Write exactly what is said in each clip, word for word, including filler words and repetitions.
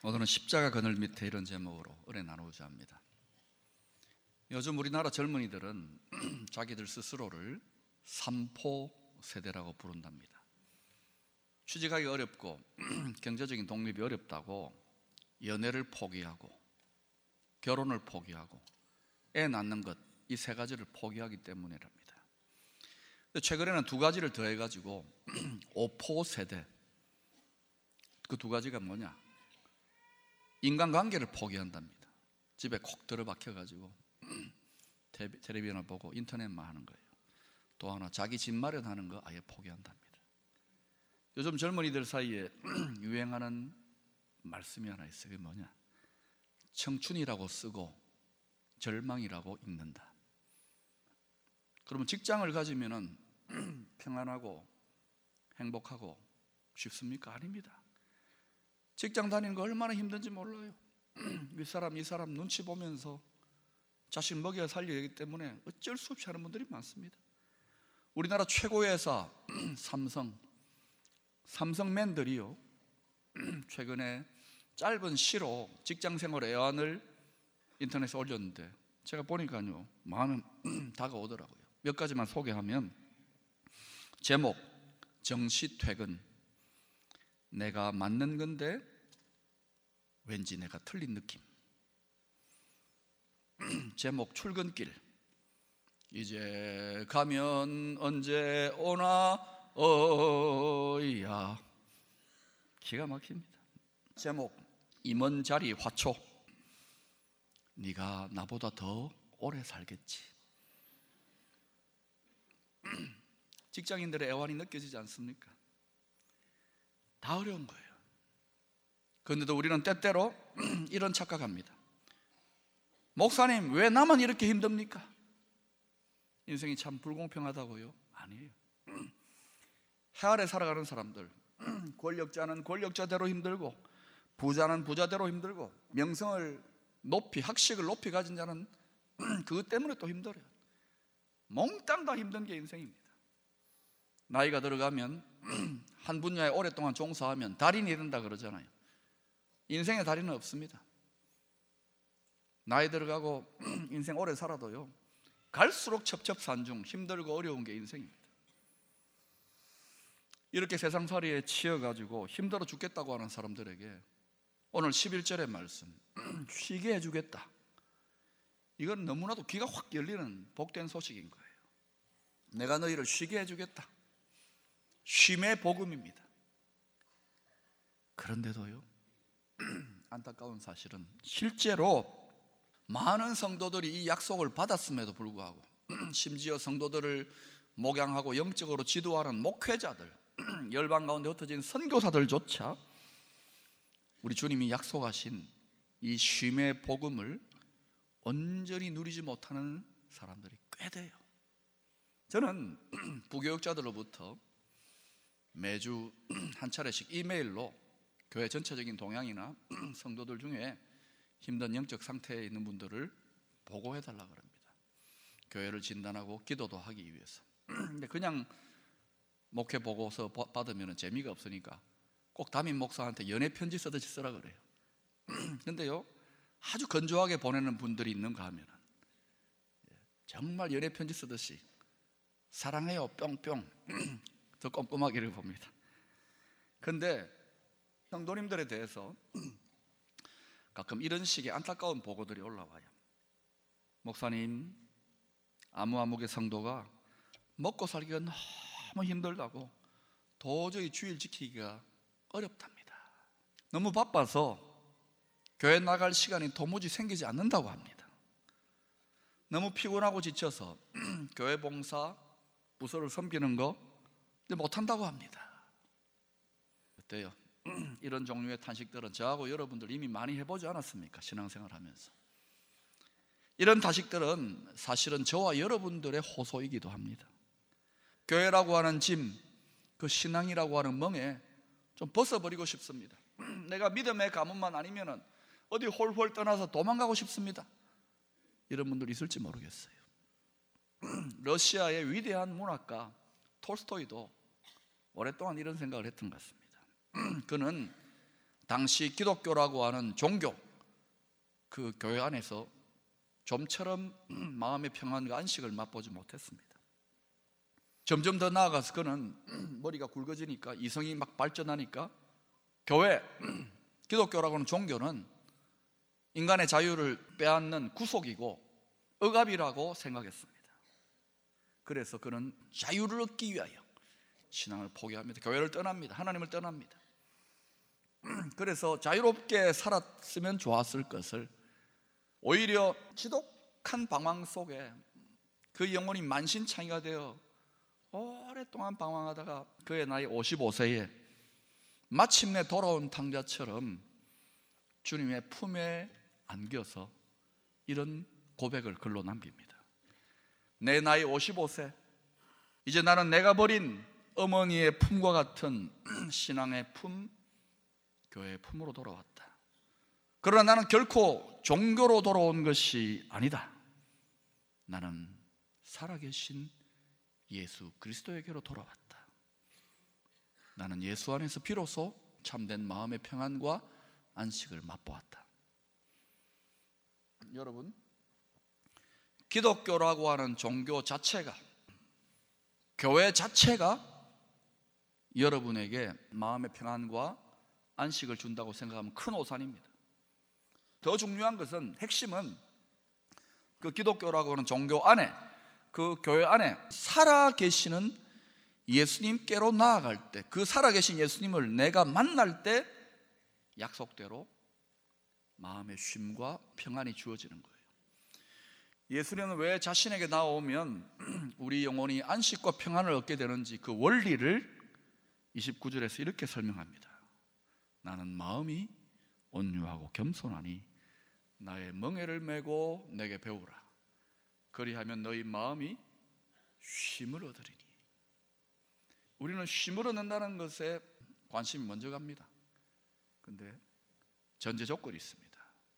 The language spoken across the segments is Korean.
오늘은 십자가 그늘 밑에 이런 제목으로 은혜 나누고자 합니다. 요즘 우리나라 젊은이들은 자기들 스스로를 삼포 세대라고 부른답니다. 취직하기 어렵고 경제적인 독립이 어렵다고 연애를 포기하고 결혼을 포기하고 애 낳는 것, 이 세 가지를 포기하기 때문이랍니다. 최근에는 두 가지를 더해가지고 오포 세대, 그 두 가지가 뭐냐? 인간관계를 포기한답니다. 집에 콕 들어박혀가지고 텔레비전을 보고 인터넷만 하는 거예요. 또 하나, 자기 집 마련하는 거 아예 포기한답니다. 요즘 젊은이들 사이에 유행하는 말씀이 하나 있어요. 그게 뭐냐? 청춘이라고 쓰고 절망이라고 읽는다. 그러면 직장을 가지면은 평안하고 행복하고 쉽습니까? 아닙니다. 직장 다니는 거 얼마나 힘든지 몰라요. 윗사람 이 사람 눈치 보면서 자식 먹여 살려야 하기 때문에 어쩔 수 없이 하는 분들이 많습니다. 우리나라 최고의 회사 삼성, 삼성맨들이요 최근에 짧은 시로 직장생활 애환을 인터넷에 올렸는데 제가 보니까요 마음이 다가오더라고요. 몇 가지만 소개하면, 제목 정시 퇴근, 내가 맞는 건데 왠지 내가 틀린 느낌. 제목 출근길, 이제 가면 언제 오나 어이야. 기가 막힙니다. 제목 임원 자리 화초, 네가 나보다 더 오래 살겠지. 직장인들의 애환이 느껴지지 않습니까? 다 어려운 거예요. 그런데도 우리는 때때로 이런 착각합니다. 목사님, 왜 나만 이렇게 힘듭니까? 인생이 참 불공평하다고요? 아니에요. 해 아래 살아가는 사람들, 권력자는 권력자대로 힘들고 부자는 부자대로 힘들고 명성을 높이, 학식을 높이 가진 자는 그것 때문에 또 힘들어요. 몽땅 다 힘든 게 인생입니다. 나이가 들어가면 한 분야에 오랫동안 종사하면 달인이 된다 그러잖아요. 인생의 달인은 없습니다. 나이 들어가고 인생 오래 살아도요 갈수록 첩첩산중 힘들고 어려운 게 인생입니다. 이렇게 세상살이에 치여가지고 힘들어 죽겠다고 하는 사람들에게 오늘 십일 절의 말씀, 쉬게 해주겠다. 이건 너무나도 귀가 확 열리는 복된 소식인 거예요. 내가 너희를 쉬게 해주겠다. 쉼의 복음입니다. 그런데도요 안타까운 사실은 실제로 많은 성도들이 이 약속을 받았음에도 불구하고 심지어 성도들을 목양하고 영적으로 지도하는 목회자들, 열방 가운데 흩어진 선교사들조차 우리 주님이 약속하신 이 쉼의 복음을 온전히 누리지 못하는 사람들이 꽤 돼요. 저는 부교육자들로부터 매주 한 차례씩 이메일로 교회 전체적인 동향이나 성도들 중에 힘든 영적 상태에 있는 분들을 보고해달라 그럽니다. 교회를 진단하고 기도도 하기 위해서. 근데 그냥 목회 보고서 받으면 재미가 없으니까 꼭 담임 목사한테 연애 편지 쓰듯이 쓰라 그래요. 근데요 아주 건조하게 보내는 분들이 있는가 하면 정말 연애 편지 쓰듯이 사랑해요 뿅뿅 더 꼼꼼하기를 봅니다. 그런데 성도님들에 대해서 가끔 이런 식의 안타까운 보고들이 올라와요. 목사님, 아무아무개 성도가 먹고 살기가 너무 힘들다고 도저히 주일 지키기가 어렵답니다. 너무 바빠서 교회 나갈 시간이 도무지 생기지 않는다고 합니다. 너무 피곤하고 지쳐서 교회 봉사, 부서를 섬기는 거 못한다고 합니다. 어때요? 이런 종류의 탄식들은 저하고 여러분들 이미 많이 해보지 않았습니까? 신앙생활 하면서. 이런 탄식들은 사실은 저와 여러분들의 호소이기도 합니다. 교회라고 하는 짐, 그 신앙이라고 하는 멍에 좀 벗어버리고 싶습니다. 내가 믿음의 가문만 아니면 어디 홀홀 떠나서 도망가고 싶습니다. 이런 분들 있을지 모르겠어요. 러시아의 위대한 문학가 톨스토이도 오랫동안 이런 생각을 했던 것 같습니다. 그는 당시 기독교라고 하는 종교, 그 교회 안에서 좀처럼 마음의 평안과 안식을 맛보지 못했습니다. 점점 더 나아가서 그는 머리가 굵어지니까, 이성이 막 발전하니까 교회, 기독교라고 하는 종교는 인간의 자유를 빼앗는 구속이고 억압이라고 생각했습니다. 그래서 그는 자유를 얻기 위하여 신앙을 포기합니다. 교회를 떠납니다. 하나님을 떠납니다. 그래서 자유롭게 살았으면 좋았을 것을 오히려 지독한 방황 속에 그 영혼이 만신창이가 되어 오랫동안 방황하다가 그의 나이 오십오 세에 마침내 돌아온 탕자처럼 주님의 품에 안겨서 이런 고백을 글로 남깁니다. 내 나이 오십오 세, 이제 나는 내가 버린 어머니의 품과 같은 신앙의 품, 교회의 품으로 돌아왔다. 그러나 나는 결코 종교로 돌아온 것이 아니다. 나는 살아계신 예수 그리스도에게로 돌아왔다. 나는 예수 안에서 비로소 참된 마음의 평안과 안식을 맛보았다. 여러분, 기독교라고 하는 종교 자체가, 교회 자체가 여러분에게 마음의 평안과 안식을 준다고 생각하면 큰 오산입니다. 더 중요한 것은, 핵심은 그 기독교라고 하는 종교 안에, 그 교회 안에 살아계시는 예수님께로 나아갈 때, 그 살아계신 예수님을 내가 만날 때 약속대로 마음의 쉼과 평안이 주어지는 거예요. 예수님은 왜 자신에게 나오면 우리 영혼이 안식과 평안을 얻게 되는지 그 원리를 이십구 절에서 이렇게 설명합니다. 나는 마음이 온유하고 겸손하니 나의 멍에를 메고 내게 배우라. 그리하면 너희 마음이 쉼을 얻으리니. 우리는 쉼을 얻는다는 것에 관심이 먼저 갑니다. 근데 전제 조건이 있습니다.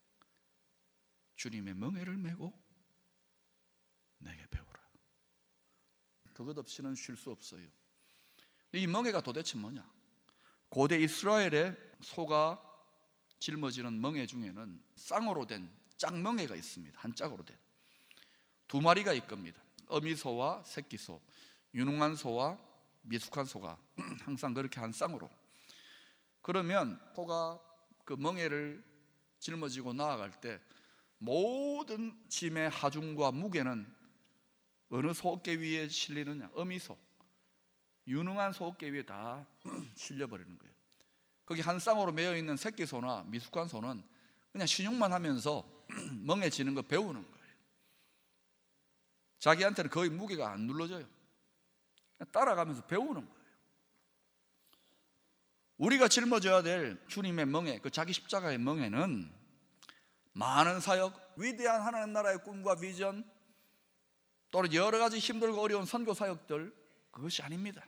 주님의 멍에를 메고 내게 배우라. 그것 없이는 쉴 수 없어요. 이 멍에가 도대체 뭐냐? 고대 이스라엘의 소가 짊어지는 멍에 중에는 쌍으로 된 짝멍에가 있습니다. 한 짝으로 된 두 마리가 있겁니다. 어미소와 새끼소, 유능한 소와 미숙한 소가 항상 그렇게 한 쌍으로. 그러면 소가 그 멍에를 짊어지고 나아갈 때 모든 짐의 하중과 무게는 어느 소 어깨 위에 실리느냐? 어미소, 유능한 소 어깨 위에 다 실려버리는 거예요. 거기 한 쌍으로 매여 있는 새끼 소나 미숙한 소는 그냥 신용만 하면서 멍에 지는 거 배우는 거예요. 자기한테는 거의 무게가 안 눌러져요. 따라가면서 배우는 거예요. 우리가 짊어져야 될 주님의 멍에, 그 자기 십자가의 멍에는 많은 사역, 위대한 하나님 나라의 꿈과 비전, 또는 여러 가지 힘들고 어려운 선교 사역들, 그것이 아닙니다.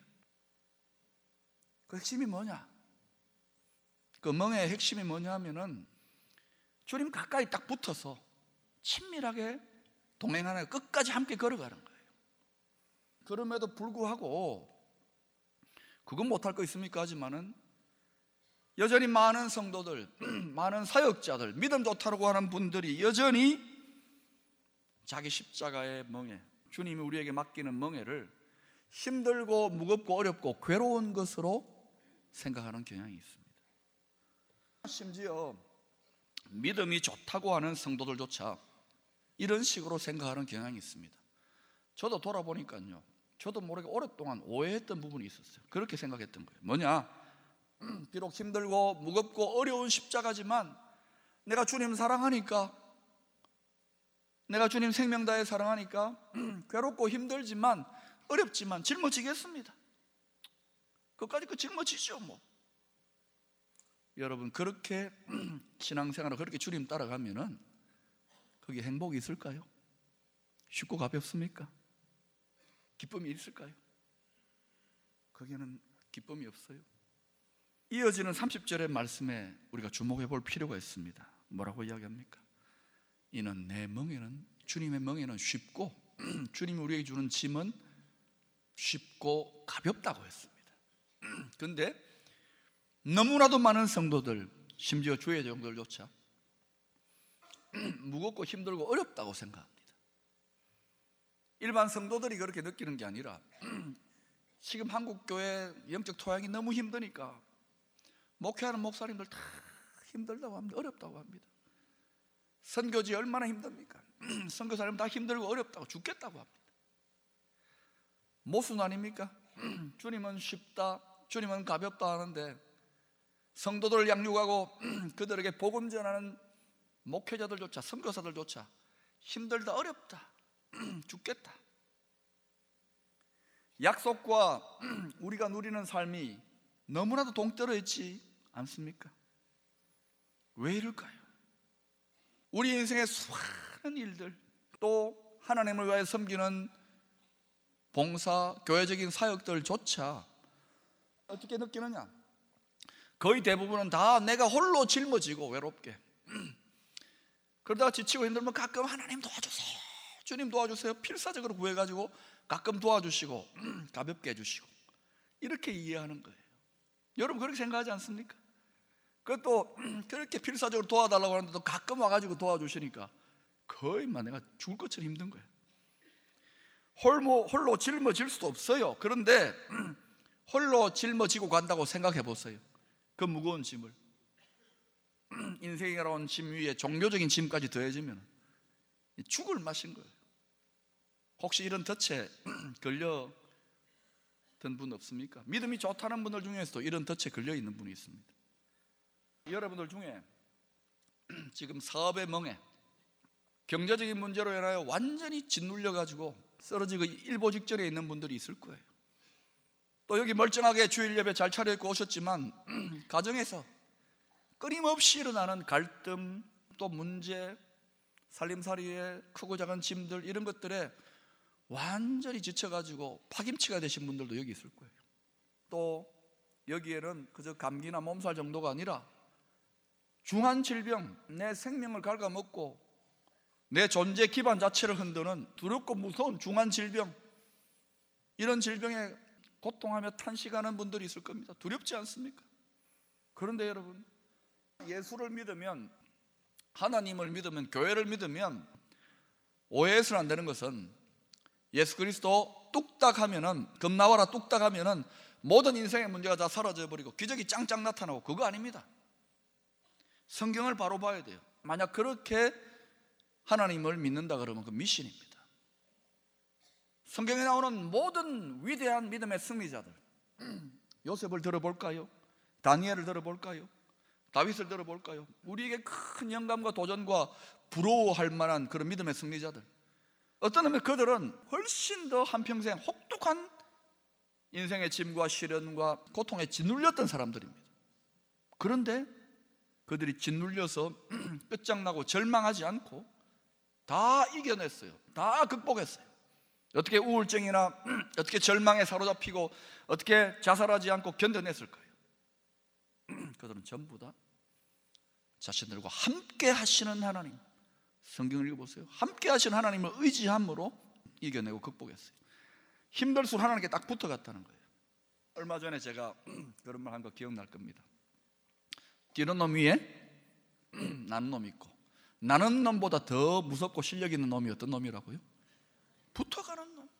그 핵심이 뭐냐? 그 멍에의 핵심이 뭐냐 하면은 주님 가까이 딱 붙어서 친밀하게 동행하는, 끝까지 함께 걸어가는 거예요. 그럼에도 불구하고 그건 못할 거 있습니까? 하지만은 여전히 많은 성도들, 많은 사역자들, 믿음 좋다고 하는 분들이 여전히 자기 십자가의 멍에, 주님이 우리에게 맡기는 멍에를 힘들고 무겁고 어렵고 괴로운 것으로 생각하는 경향이 있습니다. 심지어 믿음이 좋다고 하는 성도들조차 이런 식으로 생각하는 경향이 있습니다. 저도 돌아보니까요, 저도 모르게 오랫동안 오해했던 부분이 있었어요. 그렇게 생각했던 거예요. 뭐냐? 비록 힘들고 무겁고 어려운 십자가지만 내가 주님 사랑하니까, 내가 주님 생명 다해 사랑하니까 괴롭고 힘들지만 어렵지만 짊어지겠습니다. 그것까지 그 짊어지죠 뭐. 여러분, 그렇게 신앙생활을 그렇게 주님 따라가면은 거기에 행복이 있을까요? 쉽고 가볍습니까? 기쁨이 있을까요? 거기에는 기쁨이 없어요. 이어지는 삼십 절의 말씀에 우리가 주목해 볼 필요가 있습니다. 뭐라고 이야기합니까? 이는 내 멍에는, 주님의 멍에는 쉽고 주님이 우리에게 주는 짐은 쉽고 가볍다고 했습니다. 그런데 너무나도 많은 성도들, 심지어 주의 종들조차 무겁고 힘들고 어렵다고 생각합니다. 일반 성도들이 그렇게 느끼는 게 아니라 지금 한국 교회 영적 토양이 너무 힘드니까 목회하는 목사님들 다 힘들다고 합니다. 어렵다고 합니다. 선교지 얼마나 힘듭니까? 선교사님 다 힘들고 어렵다고 죽겠다고 합니다. 모순 아닙니까? 주님은 쉽다, 주님은 가볍다 하는데 성도들을 양육하고 그들에게 복음 전하는 목회자들조차, 선교사들조차 힘들다, 어렵다, 죽겠다. 약속과 우리가 누리는 삶이 너무나도 동떨어 있지 않습니까? 왜 이럴까요? 우리 인생의 수많은 일들, 또 하나님을 위하여 섬기는 봉사, 교회적인 사역들조차 어떻게 느끼느냐? 거의 대부분은 다 내가 홀로 짊어지고 외롭게, 그러다가 지치고 힘들면 가끔 하나님 도와주세요, 주님 도와주세요, 필사적으로 구해가지고 가끔 도와주시고 가볍게 해주시고, 이렇게 이해하는 거예요. 여러분 그렇게 생각하지 않습니까? 그것도 그렇게 필사적으로 도와달라고 하는데도 가끔 와가지고 도와주시니까 거의 막 내가 죽을 것처럼 힘든 거예요. 홀로, 홀로 짊어질 수도 없어요. 그런데 홀로 짊어지고 간다고 생각해 보세요. 그 무거운 짐을, 인생이라는 짐 위에 종교적인 짐까지 더해지면 죽을 맛인 거예요. 혹시 이런 덫에 걸려 든 분 없습니까? 믿음이 좋다는 분들 중에서도 이런 덫에 걸려 있는 분이 있습니다. 여러분들 중에 지금 사업의 멍에, 경제적인 문제로 인하여 완전히 짓눌려 가지고 쓰러지고 일보 직전에 있는 분들이 있을 거예요. 또 여기 멀쩡하게 주일 예배 잘 차려입고 오셨지만 가정에서 끊임없이 일어나는 갈등, 또 문제, 살림살이의 크고 작은 짐들, 이런 것들에 완전히 지쳐가지고 파김치가 되신 분들도 여기 있을 거예요. 또 여기에는 그저 감기나 몸살 정도가 아니라 중한 질병, 내 생명을 갉아먹고 내 존재 기반 자체를 흔드는 두렵고 무서운 중한 질병, 이런 질병에 고통하며 탄식하는 분들이 있을 겁니다. 두렵지 않습니까? 그런데 여러분, 예수를 믿으면, 하나님을 믿으면, 교회를 믿으면 오해해서는 안 되는 것은 예수 그리스도 뚝딱 하면은, 겁나와라 뚝딱 하면은 모든 인생의 문제가 다 사라져 버리고 기적이 짱짱 나타나고, 그거 아닙니다. 성경을 바로 봐야 돼요. 만약 그렇게 하나님을 믿는다 그러면 그 미신입니다. 성경에 나오는 모든 위대한 믿음의 승리자들, 요셉을 들어볼까요? 다니엘을 들어볼까요? 다윗을 들어볼까요? 우리에게 큰 영감과 도전과 부러워할 만한 그런 믿음의 승리자들, 어떤 의미에 그들은 훨씬 더 한평생 혹독한 인생의 짐과 시련과 고통에 짓눌렸던 사람들입니다. 그런데 그들이 짓눌려서 끝장나고 절망하지 않고 다 이겨냈어요. 다 극복했어요. 어떻게 우울증이나 어떻게 절망에 사로잡히고 어떻게 자살하지 않고 견뎌냈을까요? 그들은 전부 다 자신들과 함께 하시는 하나님, 성경을 읽어보세요. 함께 하시는 하나님을 의지함으로 이겨내고 극복했어요. 힘들수록 하나님께 딱 붙어갔다는 거예요. 얼마 전에 제가 그런 말 한 거 기억날 겁니다. 뛰는 놈 위에 나는 놈이 있고, 나는 놈보다 더 무섭고 실력 있는 놈이 어떤 놈이라고요? 붙어가는 놈.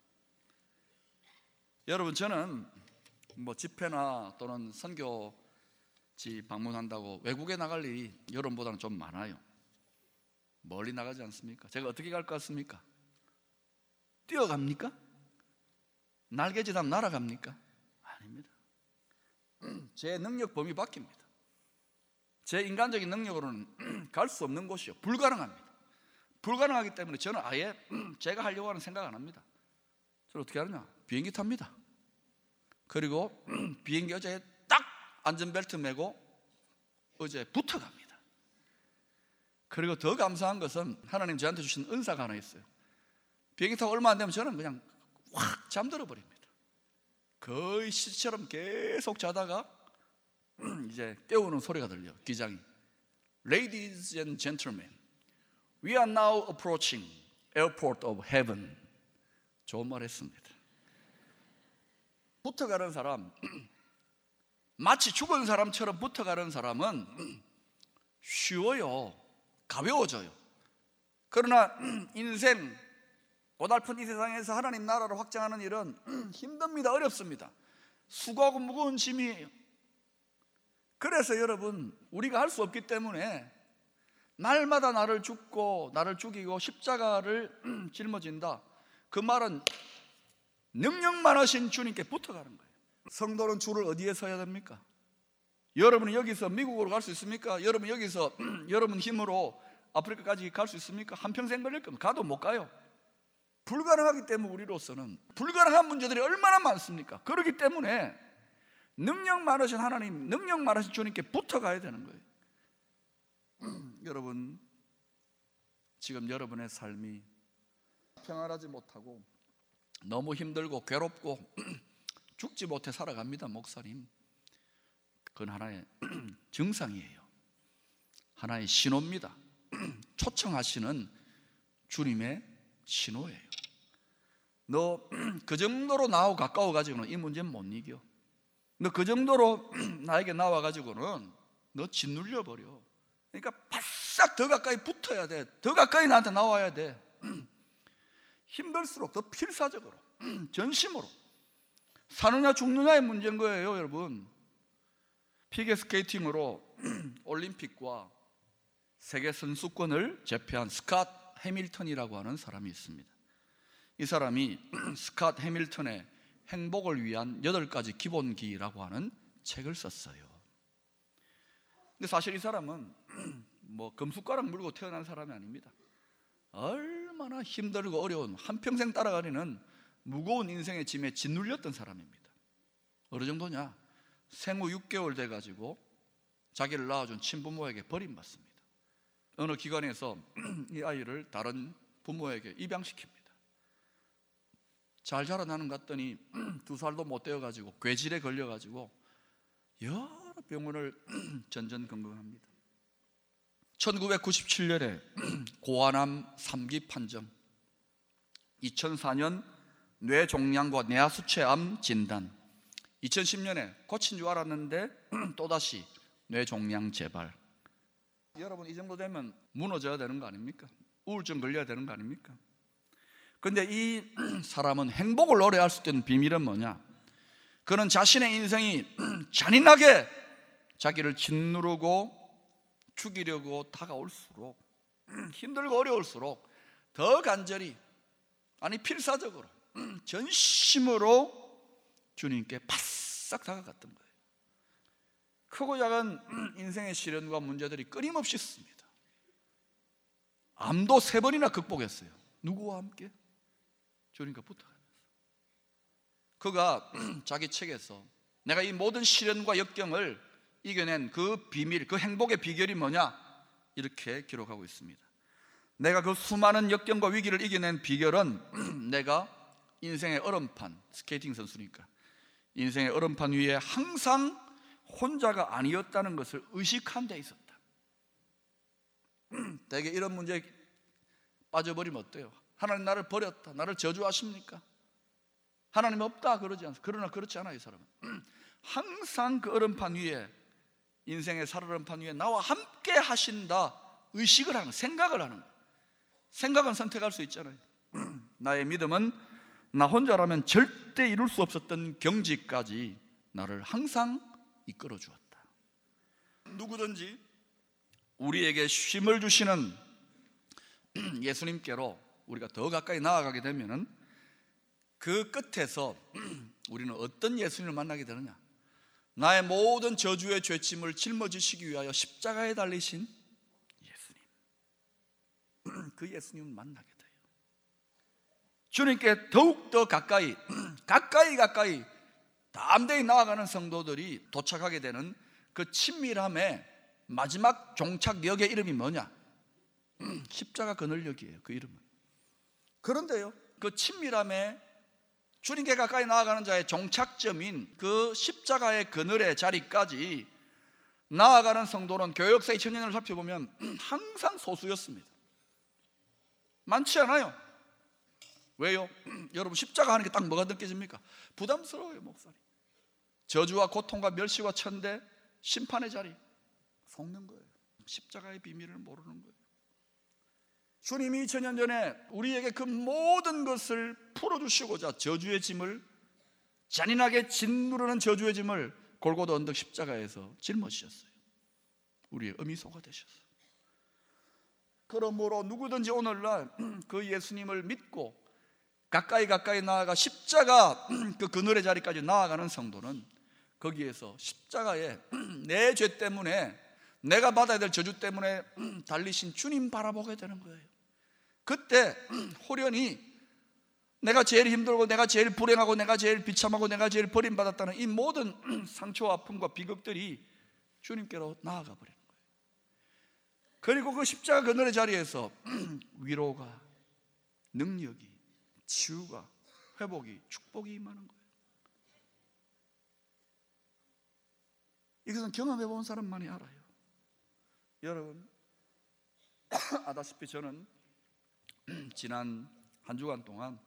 여러분, 저는 뭐 집회나 또는 선교지 방문한다고 외국에 나갈 일이 여러분보다는 좀 많아요. 멀리 나가지 않습니까? 제가 어떻게 갈 것 같습니까? 뛰어갑니까? 날개짓 하면 날아갑니까? 아닙니다. 제 능력 범위 바뀝니다. 제 인간적인 능력으로는 갈 수 없는 곳이요, 불가능합니다. 불가능하기 때문에 저는 아예 제가 하려고 하는 생각 안 합니다. 저는 어떻게 하느냐? 비행기 탑니다. 그리고 비행기 의자에 딱 안전벨트 매고 의자에 붙어갑니다. 그리고 더 감사한 것은 하나님 저한테 주신 은사가 하나 있어요. 비행기 타고 얼마 안 되면 저는 그냥 확 잠들어 버립니다. 거의 시처럼 계속 자다가 이제 깨우는 소리가 들려. 기장이 Ladies and gentlemen, we are now approaching airport of heaven. 좋은 말 했습니다. 붙어가는 사람, 마치 죽은 사람처럼 붙어가는 사람은 쉬워요. 가벼워져요. 그러나 인생, 고달픈 이 세상에서 하나님 나라를 확장하는 일은 힘듭니다. 어렵습니다. 수고하고 무거운 짐이에요. 그래서 여러분, 우리가 할 수 없기 때문에 날마다 나를 죽고 나를 죽이고 십자가를 짊어진다. 그 말은 능력 많으신 주님께 붙어가는 거예요. 성도는 줄을 어디에 서야 됩니까? 여러분이 여기서 미국으로 갈 수 있습니까? 여러분 여기서 여러분 힘으로 아프리카까지 갈 수 있습니까? 한평생 걸릴 겁니다. 가도 못 가요. 불가능하기 때문에 우리로서는 불가능한 문제들이 얼마나 많습니까? 그렇기 때문에 능력 많으신 하나님, 능력 많으신 주님께 붙어가야 되는 거예요. 여러분, 지금 여러분의 삶이 평안하지 못하고 너무 힘들고 괴롭고 죽지 못해 살아갑니다. 목사님, 그건 하나의 증상이에요. 하나의 신호입니다. 초청하시는 주님의 신호예요. 너 그 정도로 나하고 가까워 가지고는 이 문제는 못 이겨. 너 그 정도로 나에게 나와 가지고는 너 짓눌려 버려. 그러니까 바싹 더 가까이 붙어야 돼. 더 가까이 나한테 나와야 돼. 힘들수록 더 필사적으로, 전심으로. 사느냐 죽느냐의 문제인 거예요, 여러분. 피겨스케이팅으로 올림픽과 세계 선수권을 제패한 스캇 해밀턴이라고 하는 사람이 있습니다. 이 사람이 스캇 해밀턴의 행복을 위한 여덟 가지 기본기라고 하는 책을 썼어요. 근데 사실 이 사람은 뭐 금숟가락 물고 태어난 사람이 아닙니다. 얼마나 힘들고 어려운, 한평생 따라가리는 무거운 인생의 짐에 짓눌렸던 사람입니다. 어느 정도냐? 생후 육 개월 돼가지고 자기를 낳아준 친부모에게 버림받습니다. 어느 기관에서 이 아이를 다른 부모에게 입양시킵니다. 잘 자라나는 것 같더니 두 살도 못 되어가지고 괴질에 걸려가지고 여러 병원을 전전긍긍합니다. 천구백구십칠 년에 고환암 삼 기 판정, 이천사 년 뇌종양과 뇌하수체암 진단, 이천십 년에 고친 줄 알았는데 또다시 뇌종양 재발. 여러분, 이 정도 되면 무너져야 되는 거 아닙니까? 우울증 걸려야 되는 거 아닙니까? 그런데 이 사람은 행복을 노래할 수 있는 비밀은 뭐냐? 그는 자신의 인생이 잔인하게 자기를 짓누르고 죽이려고 다가올수록, 힘들고 어려울수록 더 간절히, 아니 필사적으로, 전심으로 주님께 바싹 다가갔던 거예요. 크고 작은 인생의 시련과 문제들이 끊임없이 있습니다. 암도 세 번이나 극복했어요. 누구와 함께? 주님과 붙어가면서. 그가 자기 책에서 내가 이 모든 시련과 역경을 이겨낸 그 비밀, 그 행복의 비결이 뭐냐? 이렇게 기록하고 있습니다. 내가 그 수많은 역경과 위기를 이겨낸 비결은 내가 인생의 얼음판, 스케이팅 선수니까 인생의 얼음판 위에 항상 혼자가 아니었다는 것을 의식한 데 있었다. 대개 이런 문제에 빠져버리면 어때요? 하나님 나를 버렸다, 나를 저주하십니까? 하나님 없다 그러지 않습니다. 그러나 그렇지 않아요. 이 사람은 항상 그 얼음판 위에, 인생의 살얼음판 위에 나와 함께 하신다 의식을 하는, 생각을 하는 거예요. 생각은 선택할 수 있잖아요. 나의 믿음은 나 혼자라면 절대 이룰 수 없었던 경지까지 나를 항상 이끌어 주었다. 누구든지 우리에게 쉼을 주시는 예수님께로 우리가 더 가까이 나아가게 되면은 그 끝에서 우리는 어떤 예수님을 만나게 되느냐? 나의 모든 저주의 죄짐을 짊어지시기 위하여 십자가에 달리신 예수님, 그 예수님을 만나게 돼요. 주님께 더욱더 가까이 가까이 가까이 담대히 나아가는 성도들이 도착하게 되는 그 친밀함의 마지막 종착역의 이름이 뭐냐? 십자가 그늘역이에요. 그 이름은. 그런데요, 그 친밀함의, 주님께 가까이 나아가는 자의 종착점인 그 십자가의 그늘의 자리까지 나아가는 성도는 교회 역사 이천 년을 살펴보면 항상 소수였습니다. 많지 않아요. 왜요? 여러분, 십자가 하는 게 딱 뭐가 느껴집니까? 부담스러워요. 목사님, 저주와 고통과 멸시와 천대, 심판의 자리 속는 거예요. 십자가의 비밀을 모르는 거예요. 주님이 이천 년 전에 우리에게 그 모든 것을 풀어주시고자 저주의 짐을, 잔인하게 짓누르는 저주의 짐을 골고다 언덕 십자가에서 짊어지셨어요. 우리의 어미소가 되셨어요. 그러므로 누구든지 오늘날 그 예수님을 믿고 가까이 가까이 나아가 십자가 그 그늘의 자리까지 나아가는 성도는 거기에서 십자가에 내 죄 때문에, 내가 받아야 될 저주 때문에 달리신 주님 바라보게 되는 거예요. 그때 호련히 내가 제일 힘들고, 내가 제일 불행하고, 내가 제일 비참하고, 내가 제일 버림받았다는 이 모든 상처와 아픔과 비극들이 주님께로 나아가 버리는 거예요. 그리고 그 십자가 그늘의 자리에서 위로가, 능력이, 치유가, 회복이, 축복이 임하는 거예요. 이것은 경험해 본 사람만이 알아요. 여러분, 아다시피 저는 지난 한 주간 동안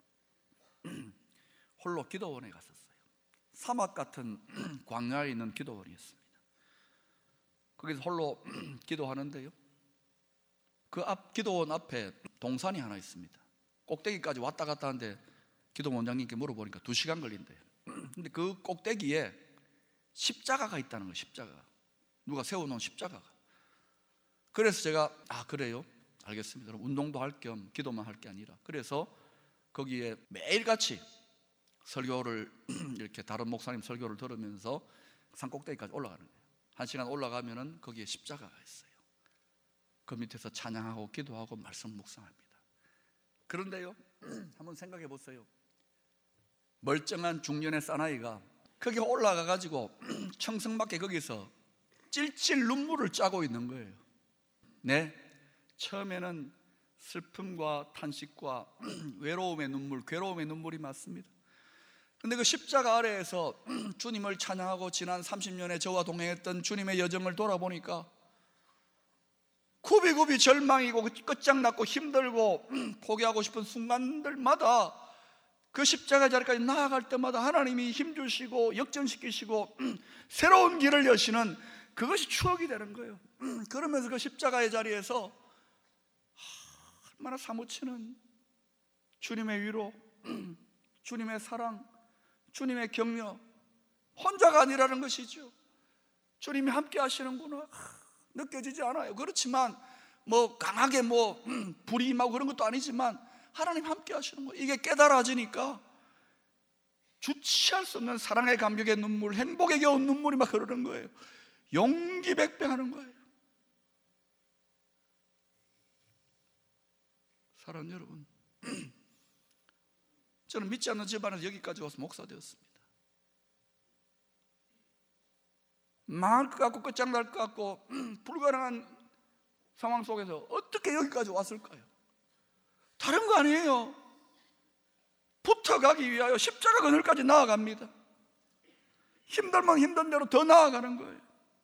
홀로 기도원에 갔었어요. 사막 같은 광야에 있는 기도원이었습니다. 거기서 홀로 기도하는데요, 그 앞 기도원 앞에 동산이 하나 있습니다. 꼭대기까지 왔다 갔다 하는데 기도원장님께 물어보니까 두 시간 걸린대요. 근데 그 꼭대기에 십자가가 있다는 거예요. 십자가가, 누가 세워놓은 십자가가. 그래서 제가 아 그래요? 알겠습니다. 그럼 운동도 할 겸 기도만 할 게 아니라, 그래서 거기에 매일같이 설교를 이렇게 다른 목사님 설교를 들으면서 산 꼭대기까지 올라가는 거예요. 한 시간 올라가면은 거기에 십자가가 있어요. 그 밑에서 찬양하고 기도하고 말씀 묵상합니다. 그런데요, 한번 생각해 보세요. 멀쩡한 중년의 사나이가 거기 올라가 가지고 청승맞게 거기서 찔찔 눈물을 짜고 있는 거예요. 네, 처음에는 슬픔과 탄식과 외로움의 눈물, 괴로움의 눈물이 맞습니다. 그런데 그 십자가 아래에서 주님을 찬양하고 지난 삼십 년에 저와 동행했던 주님의 여정을 돌아보니까 굽이굽이 절망이고 끝장났고 힘들고 포기하고 싶은 순간들마다 그 십자가 자리까지 나아갈 때마다 하나님이 힘주시고 역전시키시고 새로운 길을 여시는 그것이 추억이 되는 거예요. 그러면서 그 십자가의 자리에서 얼마나 사무치는 주님의 위로, 주님의 사랑, 주님의 격려, 혼자가 아니라는 것이죠. 주님이 함께 하시는구나 느껴지지 않아요. 그렇지만 뭐 강하게 뭐 불이 임하고 그런 것도 아니지만 하나님 함께 하시는 거예요. 이게 깨달아지니까 주체할 수 없는 사랑의 감격의 눈물, 행복에 겨운 눈물이 막 흐르는 거예요. 용기 백배하는 거예요. 사랑하는 여러분, 저는 믿지 않는 집안에서 여기까지 와서 목사 되었습니다. 망할 것 같고 끝장날 것 같고 불가능한 상황 속에서 어떻게 여기까지 왔을까요? 다른 거 아니에요. 붙어가기 위하여 십자가 그늘까지 나아갑니다. 힘들면 힘든 대로 더 나아가는 거예요.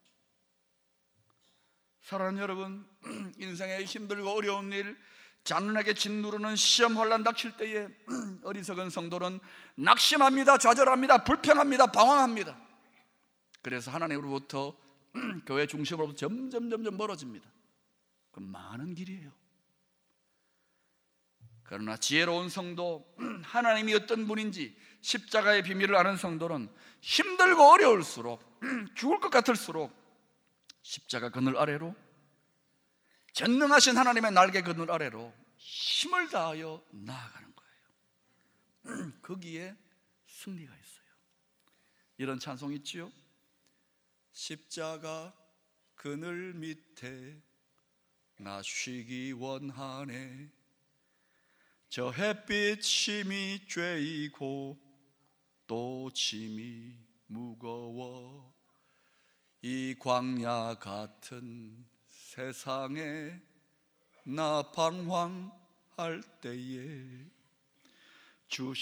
사랑하는 여러분, 인생의 힘들고 어려운 일, 잔인하게 짓누르는 시험 환난 닥칠 때에 어리석은 성도는 낙심합니다, 좌절합니다, 불평합니다, 방황합니다. 그래서 하나님으로부터 교회 중심으로부터 점점 점점 멀어집니다. 그 많은 길이에요. 그러나 지혜로운 성도, 하나님이 어떤 분인지 십자가의 비밀을 아는 성도는 힘들고 어려울수록, 죽을 것 같을수록 십자가 그늘 아래로, 전능하신 하나님의 날개 그늘 아래로 힘을 다하여 나아가는 거예요. 거기에 승리가 있어요. 이런 찬송 있지요? 십자가 그늘 밑에 나 쉬기 원하네. 저 햇빛 힘이 쬐이고 또 짐이 무거워. 이 광야 같은 세상에 나 방황할 때에 주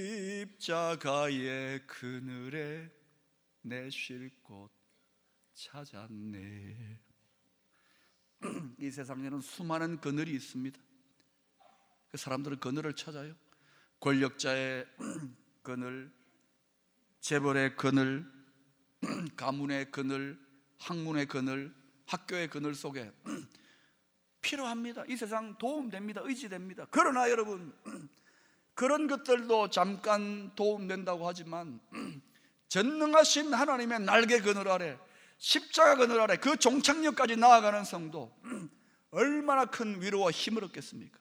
십자가의 그늘에 내 쉴 곳 찾았네. 이 세상에는 수많은 그늘이 있습니다. 그 사람들은 그늘을 찾아요. 권력자의 그늘, 재벌의 그늘, 가문의 그늘, 학문의 그늘, 학교의 그늘 속에 필요합니다. 이 세상 도움됩니다. 의지됩니다. 그러나 여러분, 그런 것들도 잠깐 도움된다고 하지만 전능하신 하나님의 날개 그늘 아래, 십자가 그늘 아래 그 종착역까지 나아가는 성도, 얼마나 큰 위로와 힘을 얻겠습니까?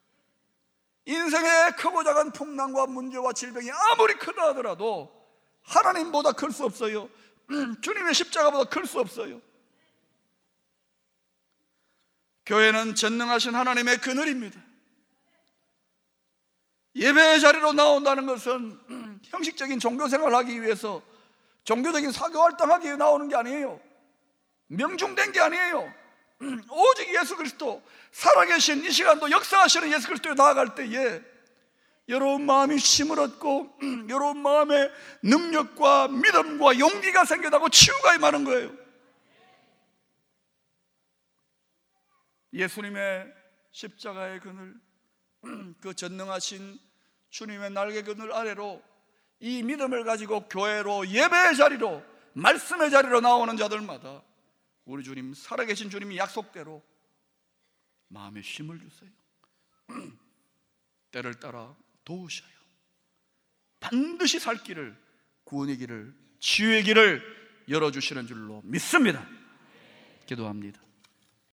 인생의 크고 작은 풍랑과 문제와 질병이 아무리 크다 하더라도 하나님보다 클 수 없어요. 주님의 십자가보다 클 수 없어요. 교회는 전능하신 하나님의 그늘입니다. 예배의 자리로 나온다는 것은 형식적인 종교생활을 하기 위해서, 종교적인 사교활동하기 위해 나오는 게 아니에요. 명중된 게 아니에요. 오직 예수 그리스도, 살아계신 이 시간도 역사하시는 예수 그리스도에 나아갈 때에 여러분 마음이 힘을 얻고 여러분 마음에 능력과 믿음과 용기가 생겨나고 치유가 임하는 거예요. 예수님의 십자가의 그늘, 그 전능하신 주님의 날개 그늘 아래로 이 믿음을 가지고 교회로, 예배의 자리로, 말씀의 자리로 나오는 자들마다 우리 주님, 살아계신 주님이 약속대로 마음에 힘을 주세요. 때를 따라 도우셔요. 반드시 살 길을, 구원의 길을, 치유의 길을 열어주시는 줄로 믿습니다. 기도합니다.